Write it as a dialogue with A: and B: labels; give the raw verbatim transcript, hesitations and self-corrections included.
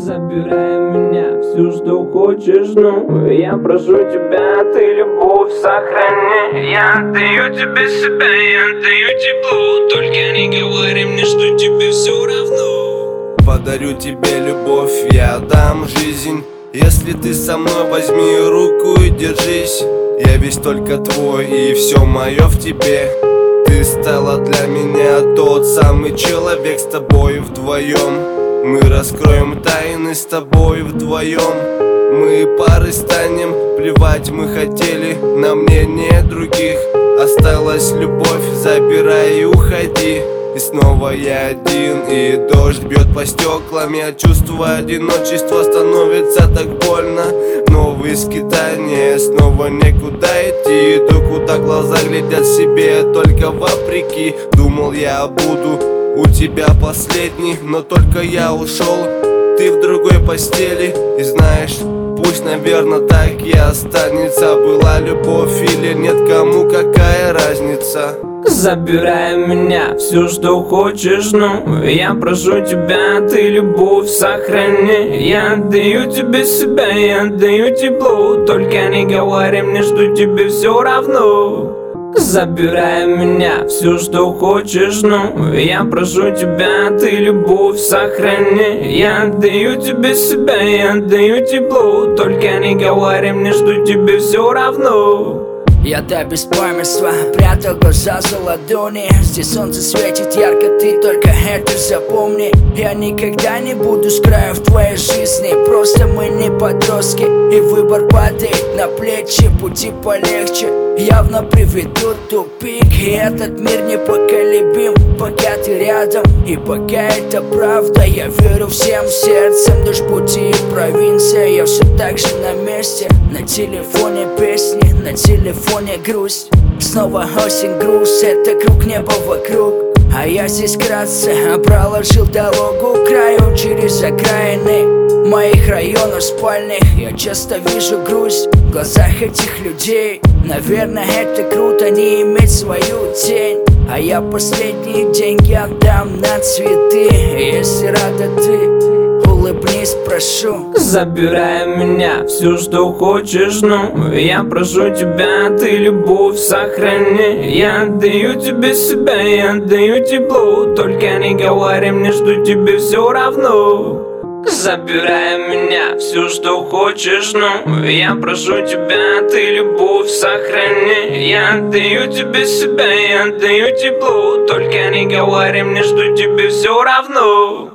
A: Забирай меня, все, что хочешь, ну я прошу тебя, ты любовь сохрани. Я отдаю тебе себя, я отдаю тепло. Только не говори мне, что тебе все равно.
B: Подарю тебе любовь, я дам жизнь. Если ты со мной, возьми руку и держись. Я весь только твой, и все мое в тебе. Ты стала для меня тот самый человек, с тобой вдвоем мы раскроем тайны, с тобой вдвоем мы парой станем. Плевать мы хотели на мнение других. Осталась любовь, забирай и уходи. И снова я один, и дождь бьет по стеклам. Я чувствую одиночество, становится так больно. Новые скитания, снова некуда идти. Иду, куда глаза глядят себе, только вопреки. Думал, я буду у тебя последний, но только я ушел. Ты в другой постели, и знаешь, пусть, наверное, так и останется. Была любовь или нет, кому какая разница.
A: Забирай меня, все, что хочешь, ну я прошу тебя, ты любовь сохрани. Я отдаю тебе себя, я отдаю тепло. Только не говори мне, что тебе все равно. Забирай меня, все, что хочешь, ну я прошу тебя, ты любовь сохрани. Я отдаю тебе себя, я отдаю тепло. Только не говори мне, что тебе все равно.
C: Я до беспамятства прятал глаза за ладони. Здесь солнце светит ярко, ты только это запомни. Я никогда не буду с краю в твоей жизни. Просто мы не подростки, и выбор падает на плечи. Пути полегче явно приведут в тупик. И этот мир непоколебим, пока ты рядом. И пока это правда, я верю всем сердцем. Дождь, пути и провинция, я все так же на месте. На телефоне песни, на телефоне грусть. Снова осень, грусть, это круг неба вокруг. А я здесь вкратце проложил дорогу к краю через окраины моих районов спальных. Я часто вижу грусть в глазах этих людей. Наверное, это круто не иметь свою тень. А я последние деньги отдам на цветы. Если рада ты, улыбнись, прошу.
A: Забирай меня, все, что хочешь, ну я прошу тебя, ты любовь сохрани. Я отдаю тебе себя, я отдаю тепло. Только не говори мне, что тебе все равно. Забирай меня, все, что хочешь, ну я прошу тебя, ты любовь сохрани. Я отдаю тебе себя, я отдаю тепло. Только не говори мне, что тебе все равно.